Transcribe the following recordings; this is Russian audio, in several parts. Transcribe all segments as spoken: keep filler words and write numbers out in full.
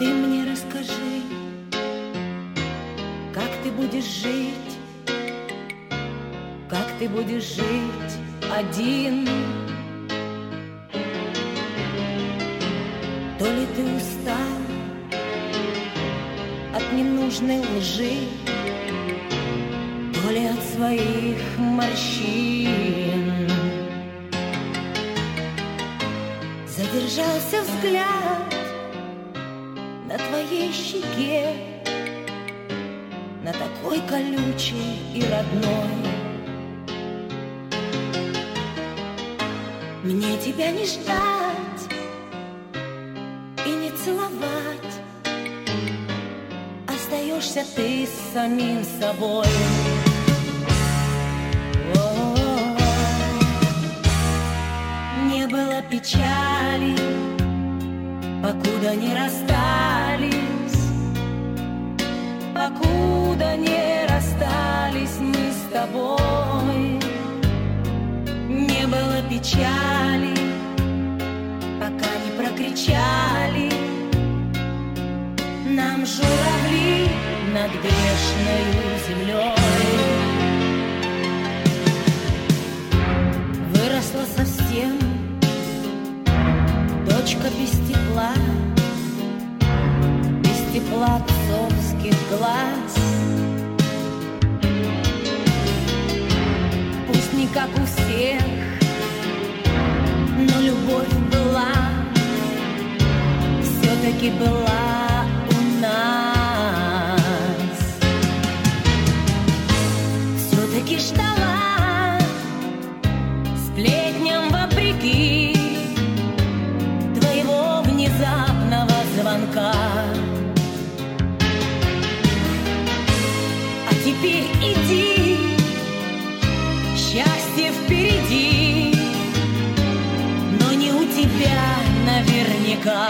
Ты мне расскажи, как ты будешь жить, как ты будешь жить один. То ли ты устал от ненужной лжи, то ли от своих морщин. Задержался взгляд на твоей щеке, на такой колючей и родной. Мне тебя не ждать и не целовать, остаешься ты с самим собой. О-о-о. Не было печали, покуда не расстались, покуда не расстались мы с тобой. Не было печали, пока не прокричали нам журавли над грешною землей. Выросла совсем дочка без тепла, без тепла отцовских глаз. Пусть не как у всех, но любовь была, все-таки была у нас. Все-таки ждала, сплетням вопреки, твоего внезапного звонка. А теперь иди, счастье впереди, но не у тебя наверняка.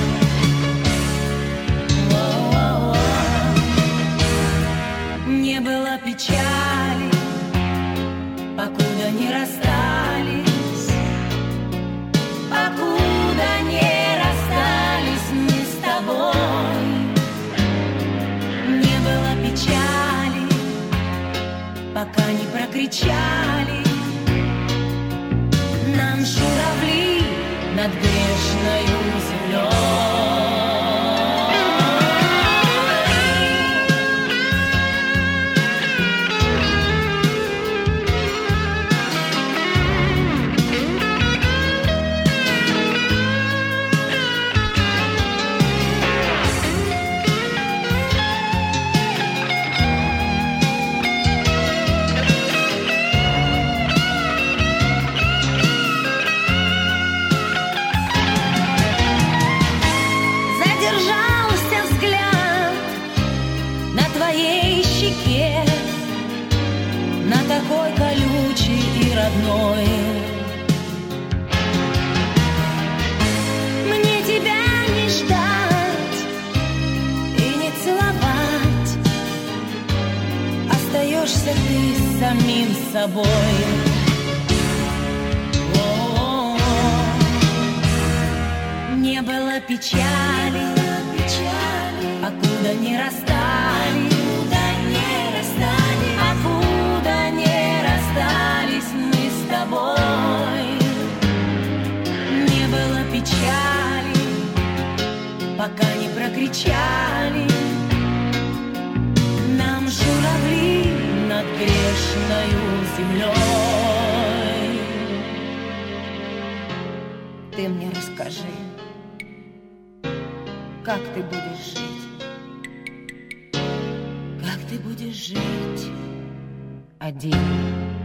О-о-о. Не было печали, покуда не расстались, покуда не расстались мы с тобой. Не было печали, пока не прокричали нам журавли над грешною землей. На такой колючий и родной. Мне тебя не ждать и не целовать, остаешься ты с самим собой. О-о-о. Не было печали, покуда не расстались, покуда не расстались мы с тобой. Не было печали, пока не прокричали нам журавли над грешною землей. Ты мне расскажи, как ты будешь жить, как ты будешь жить один.